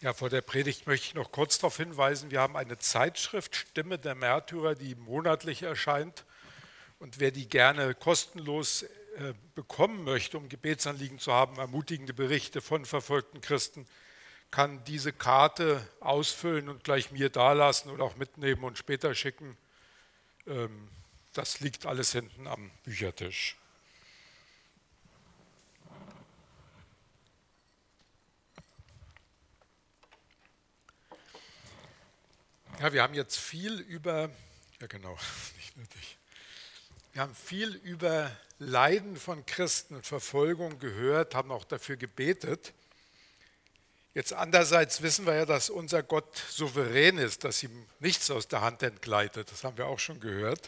Ja, vor der Predigt möchte ich noch kurz darauf hinweisen, wir haben eine Zeitschrift Stimme der Märtyrer, die monatlich erscheint. Und wer die gerne kostenlos bekommen möchte, um Gebetsanliegen zu haben, ermutigende Berichte von verfolgten Christen, kann diese Karte ausfüllen und gleich mir dalassen oder auch mitnehmen und später schicken. Das liegt alles hinten am Büchertisch. Ja, wir haben jetzt viel über, ja genau, nicht nötig. Wir haben viel über Leiden von Christen und Verfolgung gehört, haben auch dafür gebetet. Jetzt andererseits wissen wir ja, dass unser Gott souverän ist, dass ihm nichts aus der Hand entgleitet. Das haben wir auch schon gehört.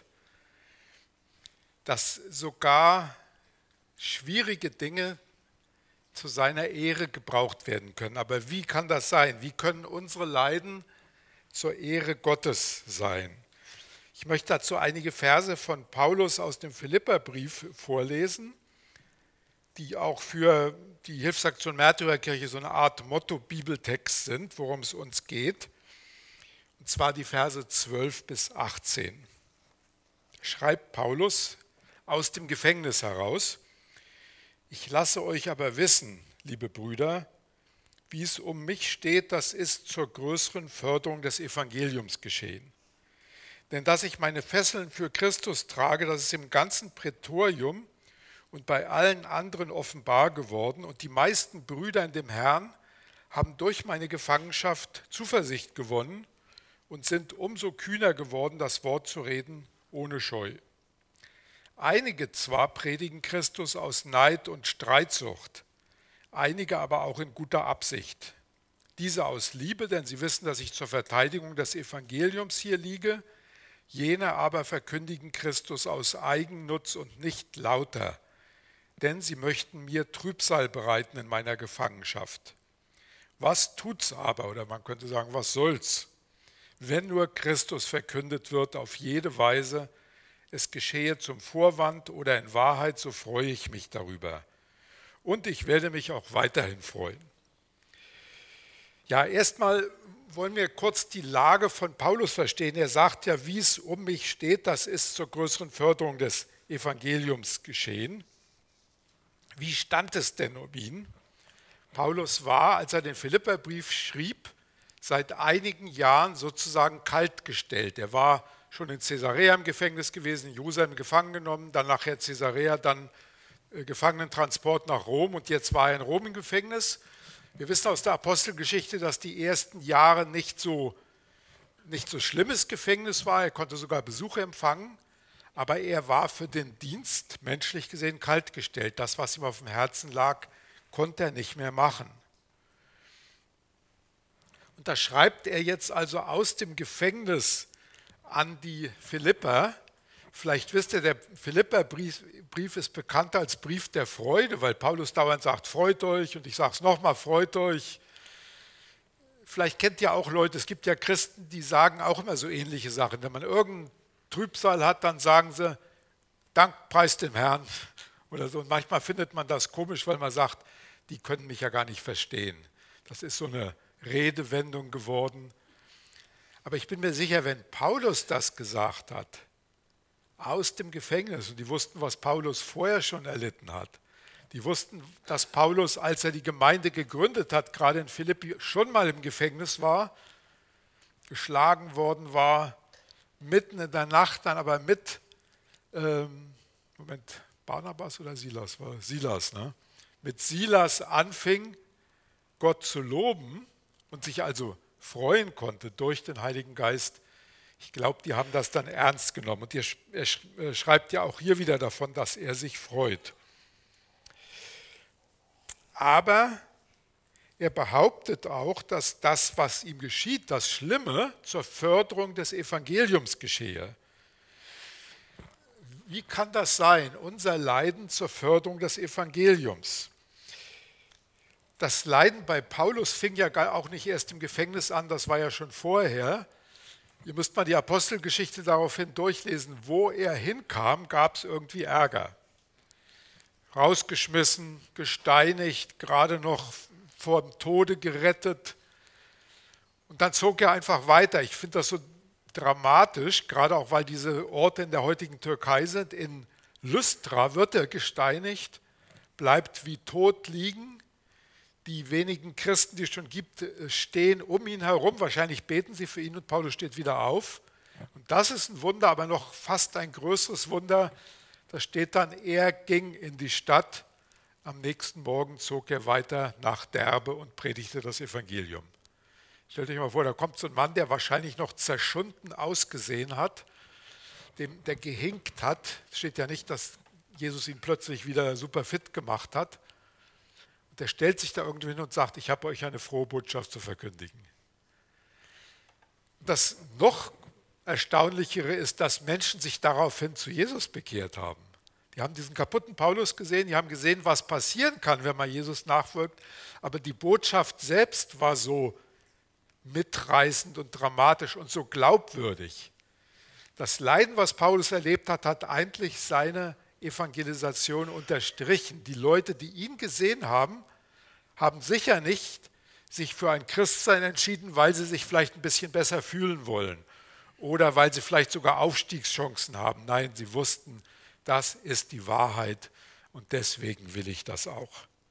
Dass sogar schwierige Dinge zu seiner Ehre gebraucht werden können. Aber wie kann das sein? Wie können unsere Leiden zur Ehre Gottes sein? Ich möchte dazu einige Verse von Paulus aus dem Philipperbrief vorlesen, die auch für die Hilfsaktion Märtyrerkirche so eine Art Motto-Bibeltext sind, worum es uns geht. Und zwar die Verse 12 bis 18. Schreibt Paulus aus dem Gefängnis heraus: Ich lasse euch aber wissen, liebe Brüder, wie es um mich steht, das ist zur größeren Förderung des Evangeliums geschehen. Denn dass ich meine Fesseln für Christus trage, das ist im ganzen Prätorium und bei allen anderen offenbar geworden. Und die meisten Brüder in dem Herrn haben durch meine Gefangenschaft Zuversicht gewonnen und sind umso kühner geworden, das Wort zu reden ohne Scheu. Einige zwar predigen Christus aus Neid und Streitsucht, einige aber auch in guter Absicht. Diese aus Liebe, denn sie wissen, dass ich zur Verteidigung des Evangeliums hier liege. Jene aber verkündigen Christus aus Eigennutz und nicht lauter, denn sie möchten mir Trübsal bereiten in meiner Gefangenschaft. Was tut's aber, oder man könnte sagen, was soll's, wenn nur Christus verkündet wird auf jede Weise, es geschehe zum Vorwand oder in Wahrheit, so freue ich mich darüber. Und ich werde mich auch weiterhin freuen. Ja, erstmal wollen wir kurz die Lage von Paulus verstehen. Er sagt ja, wie es um mich steht, das ist zur größeren Förderung des Evangeliums geschehen. Wie stand es denn um ihn? Paulus war, als er den Philipperbrief schrieb, seit einigen Jahren sozusagen kaltgestellt. Er war schon in Caesarea im Gefängnis gewesen, in Jerusalem gefangen genommen, dann nachher Caesarea, dann Gefangenentransport nach Rom und jetzt war er in Rom im Gefängnis. Wir wissen aus der Apostelgeschichte, dass die ersten Jahre nicht so schlimmes Gefängnis war. Er konnte sogar Besuche empfangen, aber er war für den Dienst, menschlich gesehen, kaltgestellt. Das, was ihm auf dem Herzen lag, konnte er nicht mehr machen. Und da schreibt er jetzt also aus dem Gefängnis an die Philipper. Vielleicht wisst ihr, der Philipperbrief ist bekannt als Brief der Freude, weil Paulus dauernd sagt, freut euch, und ich sage es nochmal, freut euch. Vielleicht kennt ihr auch Leute, es gibt ja Christen, die sagen auch immer so ähnliche Sachen. Wenn man irgendeinen Trübsal hat, dann sagen sie, Dank, preis dem Herrn oder so. Und manchmal findet man das komisch, weil man sagt, die können mich ja gar nicht verstehen. Das ist so eine Redewendung geworden. Aber ich bin mir sicher, wenn Paulus das gesagt hat, aus dem Gefängnis, und die wussten, was Paulus vorher schon erlitten hat. Die wussten, dass Paulus, als er die Gemeinde gegründet hat, gerade in Philippi schon mal im Gefängnis war, geschlagen worden war, mitten in der Nacht dann aber mit, Barnabas oder Silas? War Silas, ne? Mit Silas anfing, Gott zu loben und sich also freuen konnte durch den Heiligen Geist. Ich glaube, die haben das dann ernst genommen. Und er schreibt ja auch hier wieder davon, dass er sich freut. Aber er behauptet auch, dass das, was ihm geschieht, das Schlimme, zur Förderung des Evangeliums geschehe. Wie kann das sein, unser Leiden zur Förderung des Evangeliums? Das Leiden bei Paulus fing ja auch nicht erst im Gefängnis an, das war ja schon vorher. Ihr müsst mal die Apostelgeschichte daraufhin durchlesen, wo er hinkam, gab es irgendwie Ärger. Rausgeschmissen, gesteinigt, gerade noch vor dem Tode gerettet. Und dann zog er einfach weiter. Ich finde das so dramatisch, gerade auch weil diese Orte in der heutigen Türkei sind. In Lystra wird er gesteinigt, bleibt wie tot liegen. Die wenigen Christen, die es schon gibt, stehen um ihn herum. Wahrscheinlich beten sie für ihn und Paulus steht wieder auf. Und das ist ein Wunder, aber noch fast ein größeres Wunder. Da steht dann, er ging in die Stadt. Am nächsten Morgen zog er weiter nach Derbe und predigte das Evangelium. Stellt euch mal vor, da kommt so ein Mann, der wahrscheinlich noch zerschunden ausgesehen hat, der gehinkt hat. Es steht ja nicht, dass Jesus ihn plötzlich wieder super fit gemacht hat. Und der stellt sich da irgendwie hin und sagt, ich habe euch eine frohe Botschaft zu verkündigen. Das noch Erstaunlichere ist, dass Menschen sich daraufhin zu Jesus bekehrt haben. Die haben diesen kaputten Paulus gesehen, die haben gesehen, was passieren kann, wenn man Jesus nachfolgt. Aber die Botschaft selbst war so mitreißend und dramatisch und so glaubwürdig. Das Leiden, was Paulus erlebt hat, hat eigentlich seine Evangelisation unterstrichen. Die Leute, die ihn gesehen haben, haben sicher nicht sich für ein Christsein entschieden, weil sie sich vielleicht ein bisschen besser fühlen wollen oder weil sie vielleicht sogar Aufstiegschancen haben. Nein, sie wussten, das ist die Wahrheit und deswegen will ich das auch.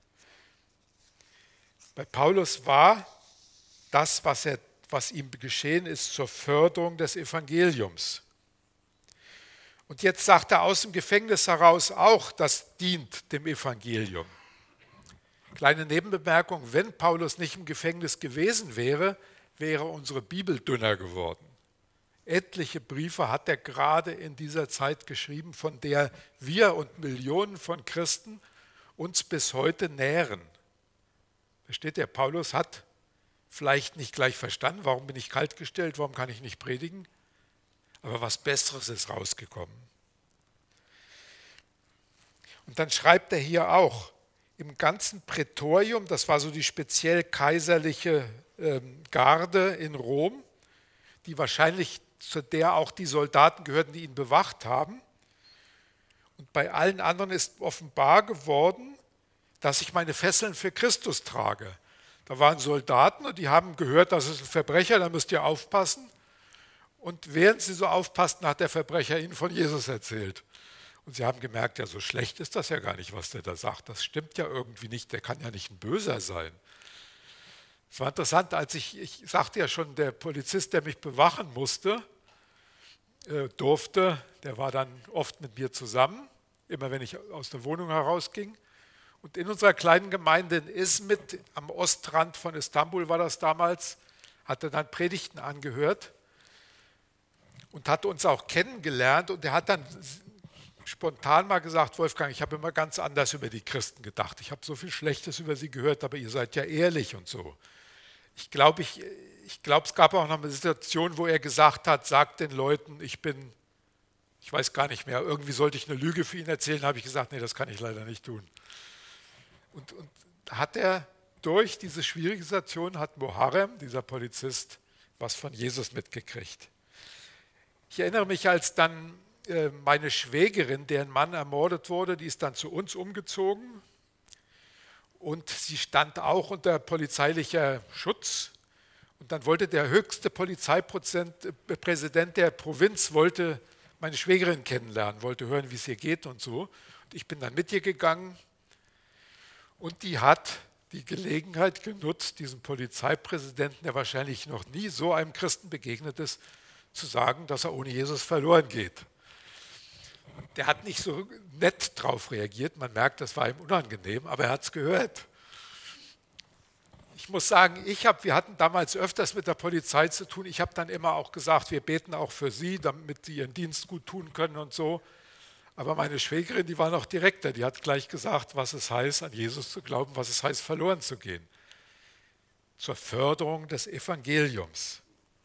Bei Paulus war das, was ihm geschehen ist, zur Förderung des Evangeliums. Und jetzt sagt er aus dem Gefängnis heraus auch, das dient dem Evangelium. Kleine Nebenbemerkung, wenn Paulus nicht im Gefängnis gewesen wäre, wäre unsere Bibel dünner geworden. Etliche Briefe hat er gerade in dieser Zeit geschrieben, von der wir und Millionen von Christen uns bis heute nähren. Versteht ihr, Paulus hat vielleicht nicht gleich verstanden, warum bin ich kaltgestellt, warum kann ich nicht predigen, aber was Besseres ist rausgekommen. Und dann schreibt er hier auch, im ganzen Prätorium, das war so die speziell kaiserliche Garde in Rom, die wahrscheinlich zu der auch die Soldaten gehörten, die ihn bewacht haben. Und bei allen anderen ist offenbar geworden, dass ich meine Fesseln für Christus trage. Da waren Soldaten und die haben gehört, das ist ein Verbrecher, da müsst ihr aufpassen. Und während sie so aufpassten, hat der Verbrecher ihnen von Jesus erzählt. Und sie haben gemerkt, ja, so schlecht ist das ja gar nicht, was der da sagt. Das stimmt ja irgendwie nicht, der kann ja nicht ein Böser sein. Es war interessant, als ich sagte ja schon, der Polizist, der mich bewachen durfte, der war dann oft mit mir zusammen, immer wenn ich aus der Wohnung herausging. Und in unserer kleinen Gemeinde in Izmit, am Ostrand von Istanbul war das damals, hat er dann Predigten angehört und hat uns auch kennengelernt. Und er hat dann spontan mal gesagt, Wolfgang, ich habe immer ganz anders über die Christen gedacht. Ich habe so viel Schlechtes über sie gehört, aber ihr seid ja ehrlich und so. Ich glaube, es gab auch noch eine Situation, wo er gesagt hat, sagt den Leuten, ich weiß gar nicht mehr, irgendwie sollte ich eine Lüge für ihn erzählen, habe ich gesagt, nee, das kann ich leider nicht tun. Und hat er durch diese schwierige Situation, hat Muharrem, dieser Polizist, was von Jesus mitgekriegt. Ich erinnere mich, als dann meine Schwägerin, deren Mann ermordet wurde, die ist dann zu uns umgezogen und sie stand auch unter polizeilicher Schutz. Und dann wollte der höchste Polizeipräsident der Provinz wollte meine Schwägerin kennenlernen, wollte hören, wie es ihr geht und so. Und ich bin dann mit ihr gegangen und die hat die Gelegenheit genutzt, diesem Polizeipräsidenten, der wahrscheinlich noch nie so einem Christen begegnet ist, zu sagen, dass er ohne Jesus verloren geht. Der hat nicht so nett drauf reagiert, man merkt, das war ihm unangenehm, aber er hat es gehört. Ich muss sagen, wir hatten damals öfters mit der Polizei zu tun. Ich habe dann immer auch gesagt, wir beten auch für sie, damit sie ihren Dienst gut tun können und so. Aber meine Schwägerin, die war noch direkter, die hat gleich gesagt, was es heißt, an Jesus zu glauben, was es heißt, verloren zu gehen. Zur Förderung des Evangeliums.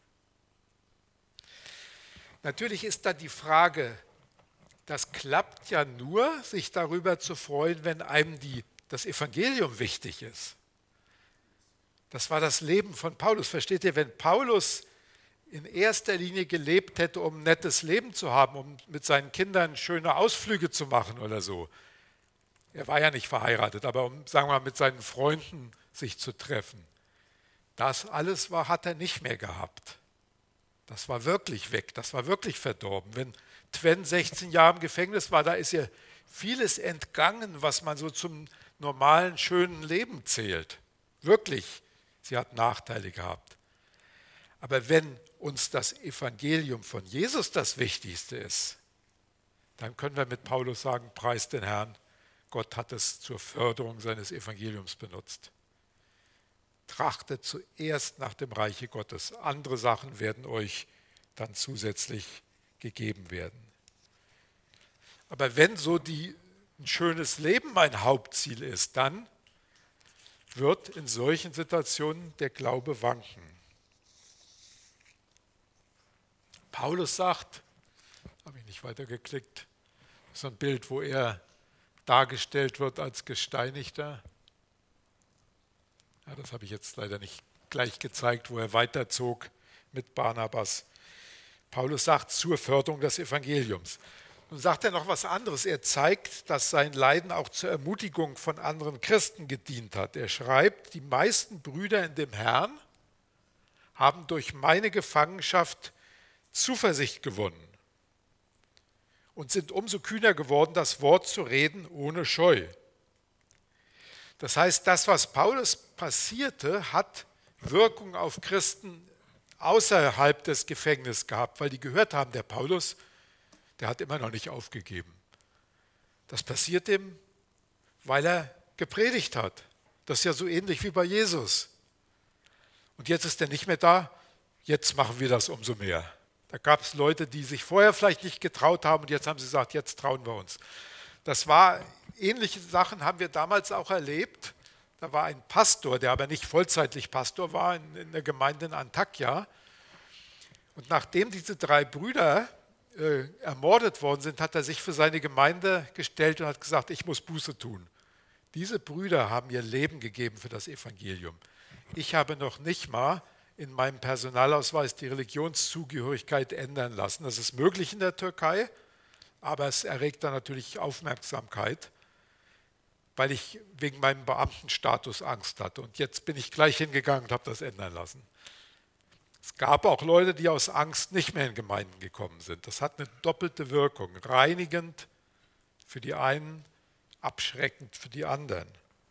Natürlich ist da die Frage, das klappt ja nur, sich darüber zu freuen, wenn einem das Evangelium wichtig ist. Das war das Leben von Paulus. Versteht ihr, wenn Paulus in erster Linie gelebt hätte, um ein nettes Leben zu haben, um mit seinen Kindern schöne Ausflüge zu machen oder so. Er war ja nicht verheiratet, aber um, sagen wir mal, mit seinen Freunden sich zu treffen. Das alles hat er nicht mehr gehabt. Das war wirklich weg, das war wirklich verdorben. Wenn Twen 16 Jahre im Gefängnis war, da ist ihr vieles entgangen, was man so zum normalen, schönen Leben zählt. Wirklich, sie hat Nachteile gehabt. Aber wenn uns das Evangelium von Jesus das Wichtigste ist, dann können wir mit Paulus sagen, preis den Herrn, Gott hat es zur Förderung seines Evangeliums benutzt. Trachtet zuerst nach dem Reiche Gottes. Andere Sachen werden euch dann zusätzlich gegeben werden. Aber wenn so ein schönes Leben mein Hauptziel ist, dann wird in solchen Situationen der Glaube wanken. Paulus sagt, habe ich nicht weitergeklickt, so ein Bild, wo er dargestellt wird als Gesteinigter. Ja, das habe ich jetzt leider nicht gleich gezeigt, wo er weiterzog mit Barnabas. Paulus sagt zur Förderung des Evangeliums. Nun sagt er noch was anderes. Er zeigt, dass sein Leiden auch zur Ermutigung von anderen Christen gedient hat. Er schreibt, die meisten Brüder in dem Herrn haben durch meine Gefangenschaft Zuversicht gewonnen und sind umso kühner geworden, das Wort zu reden ohne Scheu. Das heißt, das, was Paulus passierte, hat Wirkung auf Christen außerhalb des Gefängnisses gehabt, weil die gehört haben, der Paulus, der hat immer noch nicht aufgegeben. Das passiert ihm, weil er gepredigt hat. Das ist ja so ähnlich wie bei Jesus. Und jetzt ist er nicht mehr da, jetzt machen wir das umso mehr. Da gab es Leute, die sich vorher vielleicht nicht getraut haben und jetzt haben sie gesagt, jetzt trauen wir uns. Ähnliche Sachen haben wir damals auch erlebt. Da war ein Pastor, der aber nicht vollzeitlich Pastor war, in der Gemeinde in Antakya. Und nachdem diese 3 Brüder ermordet worden sind, hat er sich für seine Gemeinde gestellt und hat gesagt, ich muss Buße tun. Diese Brüder haben ihr Leben gegeben für das Evangelium. Ich habe noch nicht mal in meinem Personalausweis die Religionszugehörigkeit ändern lassen. Das ist möglich in der Türkei, aber es erregt dann natürlich Aufmerksamkeit, weil ich wegen meinem Beamtenstatus Angst hatte. Und jetzt bin ich gleich hingegangen und habe das ändern lassen. Es gab auch Leute, die aus Angst nicht mehr in Gemeinden gekommen sind. Das hat eine doppelte Wirkung, reinigend für die einen, abschreckend für die anderen.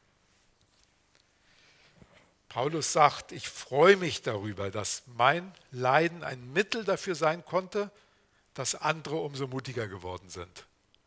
Paulus sagt, ich freue mich darüber, dass mein Leiden ein Mittel dafür sein konnte, dass andere umso mutiger geworden sind.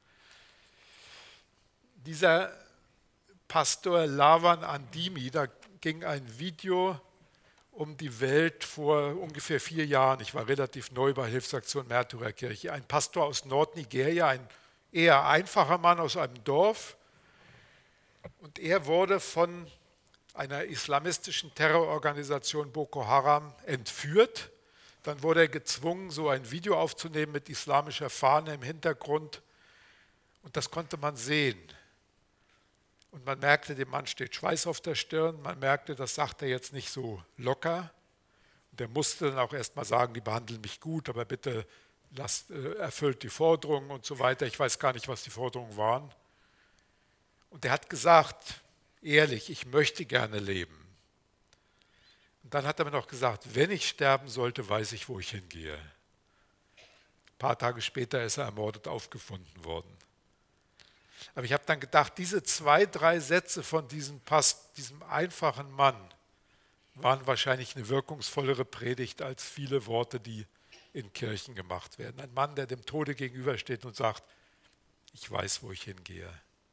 Dieser Pastor Lavan Andimi, da ging ein Video um die Welt vor ungefähr 4 Jahren. Ich war relativ neu bei Hilfsaktion Märtyrerkirche. Ein Pastor aus Nordnigeria, ein eher einfacher Mann aus einem Dorf. Und er wurde von einer islamistischen Terrororganisation Boko Haram entführt. Dann wurde er gezwungen, so ein Video aufzunehmen mit islamischer Fahne im Hintergrund. Und das konnte man sehen. Und man merkte, dem Mann steht Schweiß auf der Stirn. Man merkte, das sagt er jetzt nicht so locker. Und er musste dann auch erst mal sagen, die behandeln mich gut, aber bitte erfüllt die Forderungen und so weiter. Ich weiß gar nicht, was die Forderungen waren. Und er hat gesagt, ehrlich, ich möchte gerne leben. Und dann hat er mir noch gesagt, wenn ich sterben sollte, weiß ich, wo ich hingehe. Ein paar Tage später ist er ermordet aufgefunden worden. Aber ich habe dann gedacht, diese 2, 3 Sätze von diesem einfachen Mann waren wahrscheinlich eine wirkungsvollere Predigt als viele Worte, die in Kirchen gemacht werden. Ein Mann, der dem Tode gegenübersteht und sagt, ich weiß, wo ich hingehe.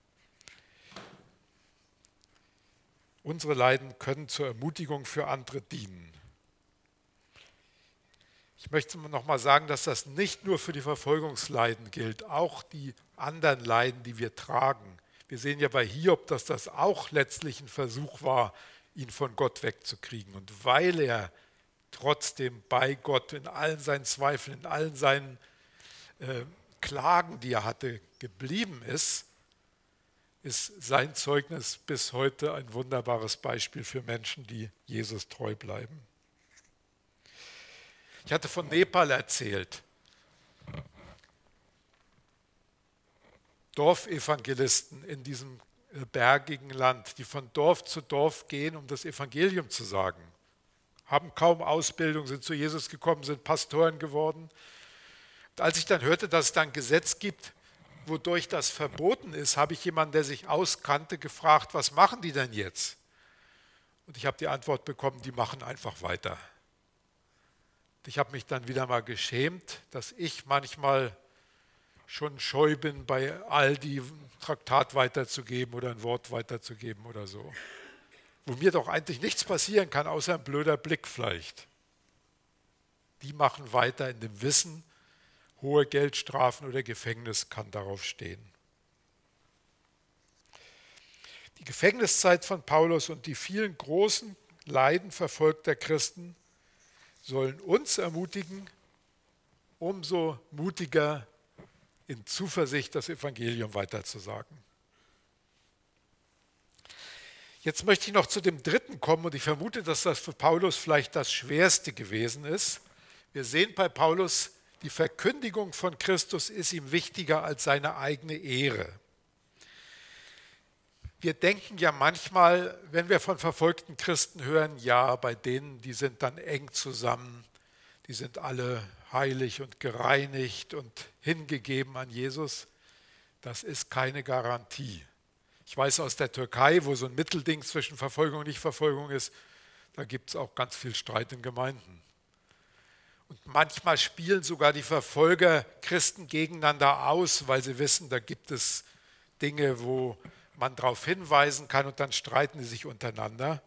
Unsere Leiden können zur Ermutigung für andere dienen. Ich möchte noch mal sagen, dass das nicht nur für die Verfolgungsleiden gilt, auch die anderen Leiden, die wir tragen. Wir sehen ja bei Hiob, dass das auch letztlich ein Versuch war, ihn von Gott wegzukriegen. Und weil er trotzdem bei Gott in allen seinen Zweifeln, in allen seinen Klagen, die er hatte, geblieben ist, ist sein Zeugnis bis heute ein wunderbares Beispiel für Menschen, die Jesus treu bleiben. Ich hatte von Nepal erzählt. Dorfevangelisten in diesem bergigen Land, die von Dorf zu Dorf gehen, um das Evangelium zu sagen. haben kaum Ausbildung, sind zu Jesus gekommen, sind Pastoren geworden. Und als ich dann hörte, dass es dann ein Gesetz gibt, wodurch das verboten ist, habe ich jemanden, der sich auskannte, gefragt, was machen die denn jetzt? Und ich habe die Antwort bekommen, die machen einfach weiter. Ich habe mich dann wieder mal geschämt, dass ich manchmal schon scheu bin, bei Aldi ein Traktat weiterzugeben oder ein Wort weiterzugeben oder so. Wo mir doch eigentlich nichts passieren kann, außer ein blöder Blick vielleicht. Die machen weiter in dem Wissen, hohe Geldstrafen oder Gefängnis kann darauf stehen. Die Gefängniszeit von Paulus und die vielen großen Leiden verfolgter Christen sollen uns ermutigen, umso mutiger in Zuversicht das Evangelium weiterzusagen. Jetzt möchte ich noch zu dem dritten kommen und ich vermute, dass das für Paulus vielleicht das Schwerste gewesen ist. Wir sehen bei Paulus, die Verkündigung von Christus ist ihm wichtiger als seine eigene Ehre. Wir denken ja manchmal, wenn wir von verfolgten Christen hören, ja, bei denen, die sind dann eng zusammen, die sind alle heilig und gereinigt und hingegeben an Jesus. Das ist keine Garantie. Ich weiß aus der Türkei, wo so ein Mittelding zwischen Verfolgung und Nichtverfolgung ist, da gibt es auch ganz viel Streit in Gemeinden. Und manchmal spielen sogar die Verfolger Christen gegeneinander aus, weil sie wissen, da gibt es Dinge, wo man darauf hinweisen kann und dann streiten sie sich untereinander.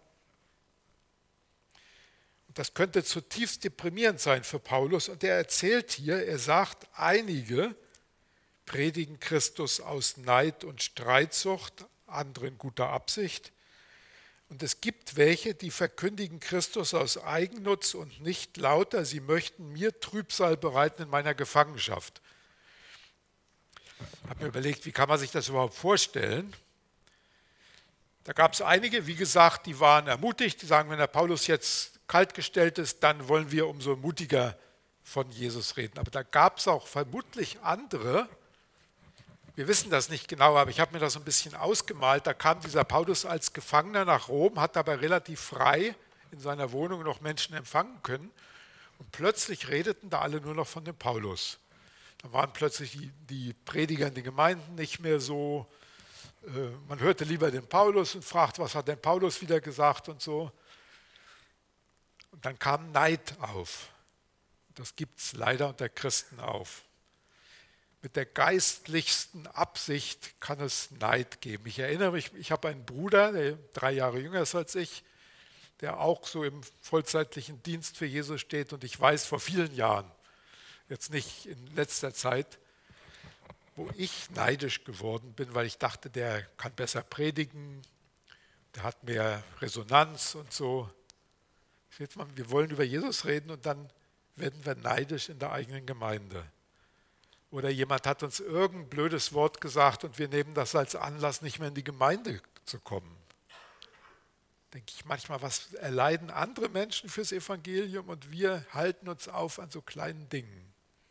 Und das könnte zutiefst deprimierend sein für Paulus. Und er erzählt hier, er sagt, einige predigen Christus aus Neid und Streitsucht, andere in guter Absicht. Und es gibt welche, die verkündigen Christus aus Eigennutz und nicht lauter, sie möchten mir Trübsal bereiten in meiner Gefangenschaft. Ich habe mir überlegt, wie kann man sich das überhaupt vorstellen? Da gab es einige, wie gesagt, die waren ermutigt, die sagen, wenn der Paulus jetzt kaltgestellt ist, dann wollen wir umso mutiger von Jesus reden. Aber da gab es auch vermutlich andere, wir wissen das nicht genau, aber ich habe mir das ein bisschen ausgemalt. Da kam dieser Paulus als Gefangener nach Rom, hat aber relativ frei in seiner Wohnung noch Menschen empfangen können. Und plötzlich redeten da alle nur noch von dem Paulus. Da waren plötzlich die Prediger in den Gemeinden nicht mehr so. Man hörte lieber den Paulus und fragt, was hat denn Paulus wieder gesagt und so. Und dann kam Neid auf. Das gibt es leider unter Christen auf. Mit der geistlichsten Absicht kann es Neid geben. Ich erinnere mich, ich habe einen Bruder, der 3 Jahre jünger ist als ich, der auch so im vollzeitlichen Dienst für Jesus steht. Und ich weiß vor vielen Jahren, jetzt nicht in letzter Zeit, wo ich neidisch geworden bin, weil ich dachte, der kann besser predigen, der hat mehr Resonanz und so. Jetzt mal, wir wollen über Jesus reden und dann werden wir neidisch in der eigenen Gemeinde. Oder jemand hat uns irgendein blödes Wort gesagt und wir nehmen das als Anlass, nicht mehr in die Gemeinde zu kommen. Denke ich manchmal, was erleiden andere Menschen fürs Evangelium und wir halten uns auf an so kleinen Dingen.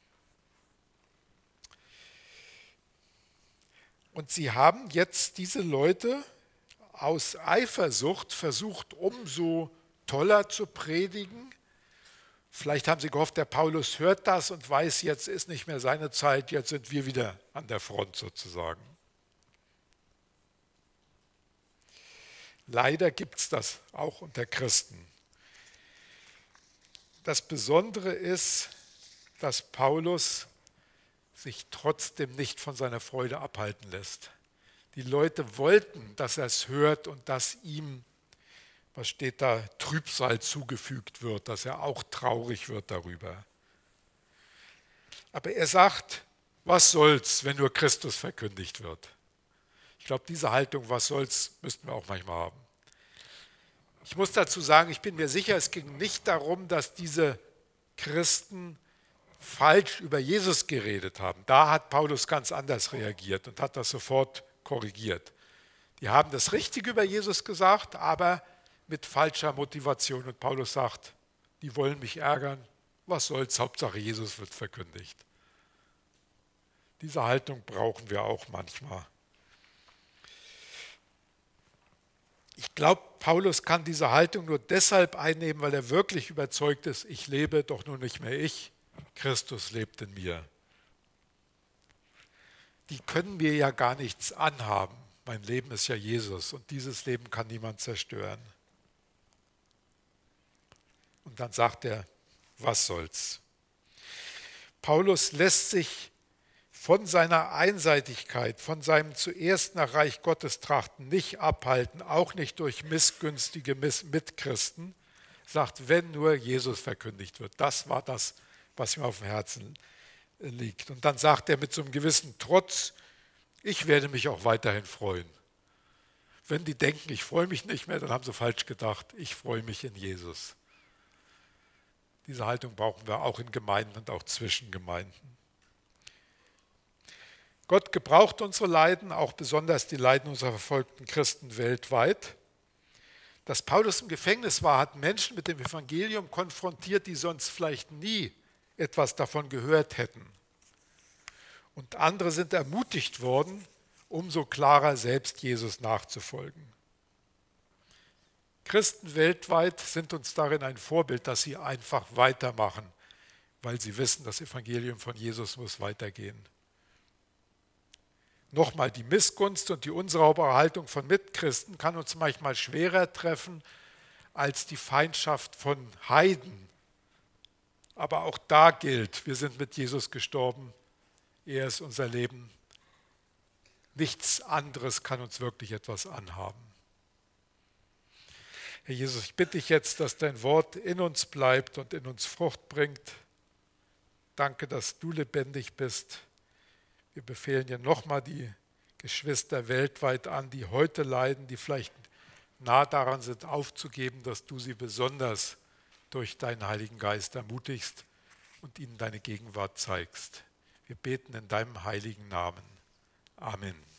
Und sie haben jetzt diese Leute aus Eifersucht versucht, umso toller zu predigen. Vielleicht haben sie gehofft, der Paulus hört das und weiß, jetzt ist nicht mehr seine Zeit, jetzt sind wir wieder an der Front sozusagen. Leider gibt es das auch unter Christen. Das Besondere ist, dass Paulus sich trotzdem nicht von seiner Freude abhalten lässt. Die Leute wollten, dass er es hört und dass ihm, was steht da, Trübsal zugefügt wird, dass er auch traurig wird darüber. Aber er sagt, was soll's, wenn nur Christus verkündigt wird? Ich glaube, diese Haltung, was soll's, müssten wir auch manchmal haben. Ich muss dazu sagen, ich bin mir sicher, es ging nicht darum, dass diese Christen falsch über Jesus geredet haben. Da hat Paulus ganz anders reagiert und hat das sofort korrigiert. Die haben das Richtige über Jesus gesagt, aber mit falscher Motivation. Und Paulus sagt, die wollen mich ärgern, was soll's, Hauptsache Jesus wird verkündigt. Diese Haltung brauchen wir auch manchmal. Ich glaube, Paulus kann diese Haltung nur deshalb einnehmen, weil er wirklich überzeugt ist, ich lebe, doch nun nicht mehr ich, Christus lebt in mir. Die können mir ja gar nichts anhaben. Mein Leben ist ja Jesus und dieses Leben kann niemand zerstören. Und dann sagt er, was soll's? Paulus lässt sich von seiner Einseitigkeit, von seinem zuerst nach Reich Gottes trachten nicht abhalten, auch nicht durch missgünstige Mitchristen, sagt, wenn nur Jesus verkündigt wird. Das war das, was ihm auf dem Herzen liegt. Und dann sagt er mit so einem gewissen Trotz, ich werde mich auch weiterhin freuen. Wenn die denken, ich freue mich nicht mehr, dann haben sie falsch gedacht. Ich freue mich in Jesus. Diese Haltung brauchen wir auch in Gemeinden und auch zwischen Gemeinden. Gott gebraucht unsere Leiden, auch besonders die Leiden unserer verfolgten Christen weltweit. Dass Paulus im Gefängnis war, hat Menschen mit dem Evangelium konfrontiert, die sonst vielleicht nie etwas davon gehört hätten. Und andere sind ermutigt worden, umso klarer selbst Jesus nachzufolgen. Christen weltweit sind uns darin ein Vorbild, dass sie einfach weitermachen, weil sie wissen, das Evangelium von Jesus muss weitergehen. Nochmal, die Missgunst und die unsaubere Haltung von Mitchristen kann uns manchmal schwerer treffen als die Feindschaft von Heiden. Aber auch da gilt, wir sind mit Jesus gestorben, er ist unser Leben. Nichts anderes kann uns wirklich etwas anhaben. Herr Jesus, ich bitte dich jetzt, dass dein Wort in uns bleibt und in uns Frucht bringt. Danke, dass du lebendig bist. Wir befehlen dir nochmal die Geschwister weltweit an, die heute leiden, die vielleicht nah daran sind, aufzugeben, dass du sie besonders durch deinen Heiligen Geist ermutigst und ihnen deine Gegenwart zeigst. Wir beten in deinem heiligen Namen. Amen.